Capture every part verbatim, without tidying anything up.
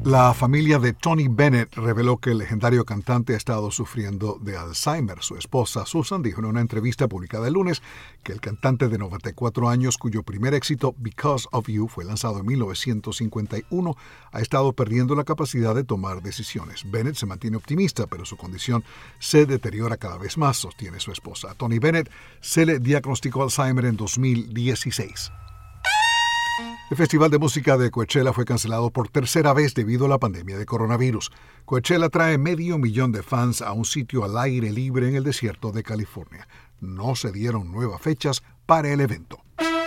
La familia de Tony Bennett reveló que el legendario cantante ha estado sufriendo de Alzheimer. Su esposa Susan dijo en una entrevista publicada el lunes que el cantante de noventa y cuatro años, cuyo primer éxito Because of You fue lanzado en mil novecientos cincuenta y uno, ha estado perdiendo la capacidad de tomar decisiones. Bennett se mantiene optimista, pero su condición se deteriora cada vez más, sostiene su esposa. A Tony Bennett se le diagnosticó Alzheimer en dos mil dieciséis. El Festival de Música de Coachella fue cancelado por tercera vez debido a la pandemia de coronavirus. Coachella trae medio millón de fans a un sitio al aire libre en el desierto de California. No se dieron nuevas fechas para el evento.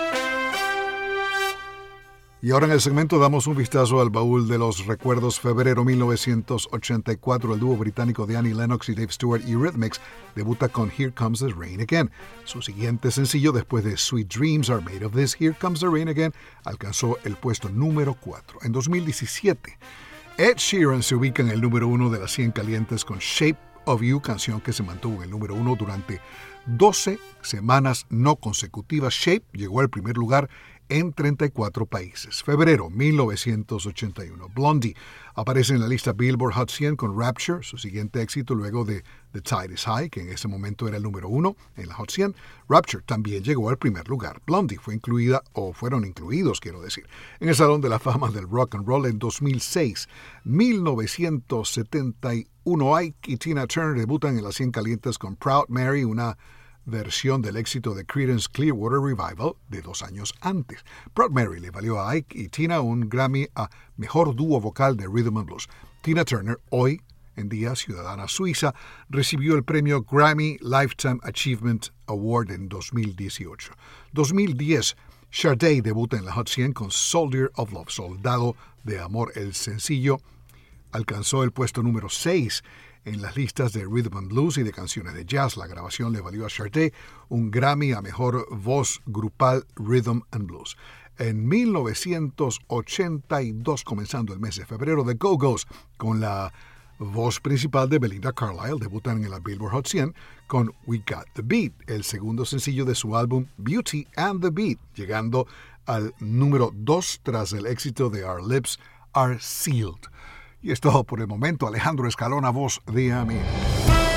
Y ahora en el segmento damos un vistazo al baúl de los recuerdos. Febrero mil novecientos ochenta y cuatro, el dúo británico de Annie Lennox y Dave Stewart, Eurythmics, debuta con Here Comes the Rain Again. Su siguiente sencillo, después de Sweet Dreams Are Made of This, Here Comes the Rain Again, alcanzó el puesto número cuatro. En dos mil diecisiete, Ed Sheeran se ubica en el número uno de las cien calientes con Shape of You, canción que se mantuvo en el número uno durante doce semanas no consecutivas. Shape llegó al primer lugar en treinta y cuatro países. Febrero mil novecientos ochenta y uno. Blondie aparece en la lista Billboard Hot cien con Rapture, su siguiente éxito luego de The Tide is High, que en ese momento era el número uno en la Hot cien. Rapture también llegó al primer lugar. Blondie fue incluida, o fueron incluidos, quiero decir, en el Salón de la Fama del Rock and Roll en dos mil seis. mil novecientos setenta y uno. Ike y Tina Turner debutan en las cien calientes con Proud Mary, una versión del éxito de Creedence Clearwater Revival de dos años antes. Proud Mary le valió a Ike y Tina un Grammy a Mejor Dúo Vocal de Rhythm and Blues. Tina Turner, hoy en día ciudadana suiza, recibió el premio Grammy Lifetime Achievement Award en dos mil dieciocho. dos mil diez, Sade debuta en la Hot cien con Soldier of Love, Soldado de Amor. El sencillo alcanzó el puesto número seis en las listas de Rhythm and Blues y de canciones de jazz. La grabación le valió a Sade un Grammy a Mejor Voz Grupal Rhythm and Blues. En mil novecientos ochenta y dos, comenzando el mes de febrero, The Go-Go's, con la voz principal de Belinda Carlisle, debutan en la Billboard Hot cien con We Got the Beat, el segundo sencillo de su álbum Beauty and the Beat, llegando al número dos tras el éxito de Our Lips Are Sealed. Y es todo por el momento. Alejandro Escalona, voz de América.